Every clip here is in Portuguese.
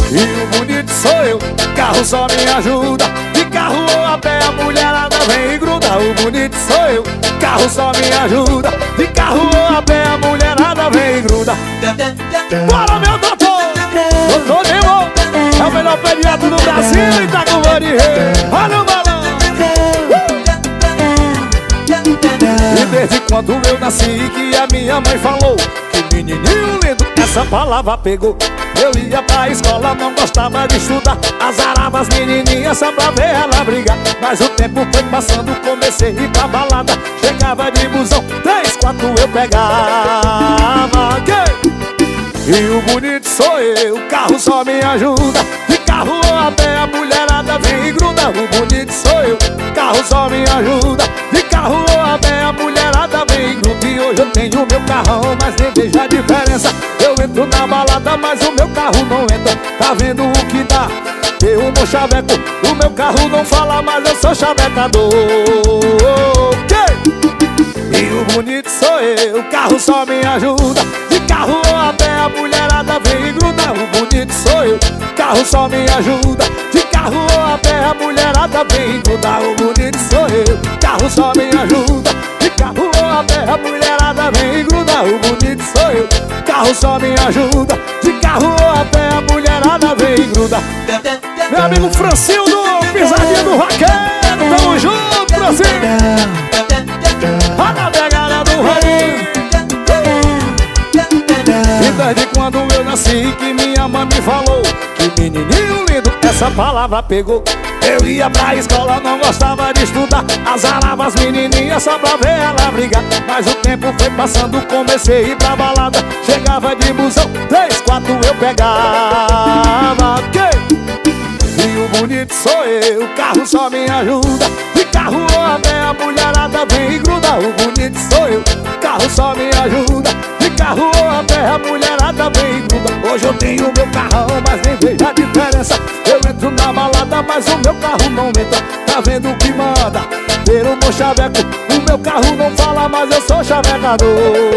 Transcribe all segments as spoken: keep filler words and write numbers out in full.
E o bonito sou eu, carro só me ajuda. De carro ou a pé a mulherada vem e gruda. O bonito sou eu, carro só me ajuda. De carro ou a pé a mulherada vem e gruda. Bora, meu doutor! Doutor Nemo é o melhor pediatra do Brasil e tá com o de rei. Olha o balão! E desde quando eu nasci que a minha mãe falou que menininho lindo, essa palavra pegou. Eu ia pra escola, não gostava de estudar, azarava as menininhas só pra ver ela brigar. Mas o tempo foi passando, comecei a ir pra balada. Chegava de busão, três, quatro eu pegava. Okay? E o bonito sou eu, o carro só me ajuda. De carro ou a pé a mulherada vem e gruda. O bonito sou eu, o carro só me ajuda. De carro ou a pé a mulherada vem e gruda. E hoje eu tenho meu carrão, mas nem vejo a diferença. Eu entro na balada, mas o meu carro não entra. Tá vendo o que dá? Eu no chaveco, o meu carro não fala, mas eu sou chavecador. Okay? E o bonito sou eu, o carro só me ajuda. De carro ou a pé a mulherada vem e gruda. O bonito sou eu, o carro só me ajuda. De carro ou a pé a mulherada vem e gruda. O bonito sou eu, o carro só me ajuda. De carro ou a pé a mulherada vem e gruda. O bonito sou eu, o carro só me ajuda. De carro ou a pé a mulherada vem e gruda. Meu amigo Francildo, pisadinha do Raquel, tamo junto, Francildo. Olha a pegada do Raquel. E desde quando eu nasci que minha mãe me falou que menininho lindo, essa palavra pegou. Eu ia pra escola, não gostava de estudar, azarava as menininhas só pra ver ela brigar. Mas o tempo foi passando, comecei a ir pra balada. Chegava de busão, três, quatro eu pegava. Okay? E o bonito sou eu, o carro só me ajuda. De carro ou a pé a mulherada vem e gruda. O bonito sou eu, o carro só me ajuda. De carro ou a pé a mulherada vem e gruda. Hoje eu tenho meu carrão, mas nem vejo a diferença. Eu entro na balada, mas o meu carro não entra. Tá vendo o que manda? Ter o meu chaveco, o meu carro não fala, mas eu sou chavecador.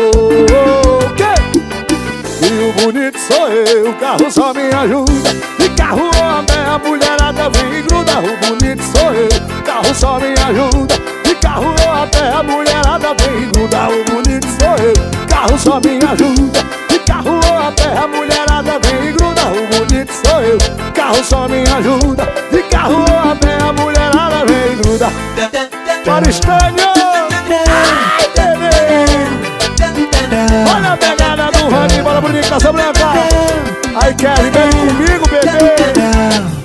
Okay? E o bonito sou eu, o carro só me ajuda. De carro ou a pé a mulherada vem e gruda. O bonito sou eu, o carro só me ajuda. De carro ou a pé a mulherada vem e gruda. O bonito sou eu, o carro só me ajuda. De carro ou a pé a mulherada vem e gruda. O bonito sou eu, o carro só me ajuda. De carro ou a pé a mulherada vem e gruda. Maristânia! Ai, bebê! Olha a pegada do Rani, bora bonito, Casa Branca. Aí, Kelly, vem comigo, bebê.